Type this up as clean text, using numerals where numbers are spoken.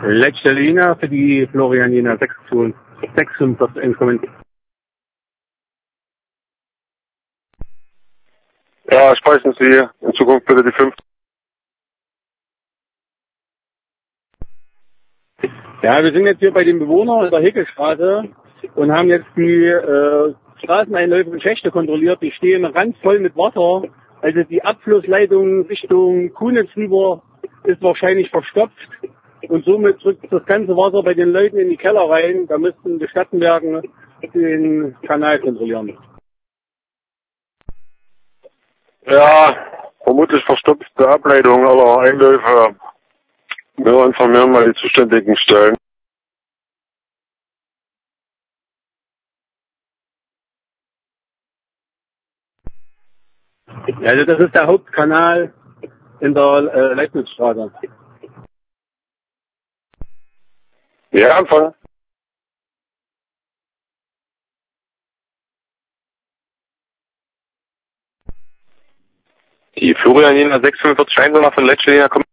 Letzte Linie für die Florianina 46 Instrument. Ja, speisen Sie in Zukunft bitte die 5. Ja, wir sind jetzt hier bei den Bewohnern in der Hickelstraße und haben jetzt die Straßeneinläufe und Schächte kontrolliert. Die stehen randvoll mit Wasser. Also die Abflussleitung Richtung Kunitzlieber ist wahrscheinlich verstopft. Und somit drückt das ganze Wasser bei den Leuten in die Keller rein. Da müssten die Stadtwerke den Kanal kontrollieren. Ja, vermutlich verstopfte Ableitung aller Einläufe. Wir informieren mal die zuständigen Stellen. Also das ist der Hauptkanal in der Leibnizstraße. Ja, Anfang. Die Florianina 645 Einwohner von Letzte kommt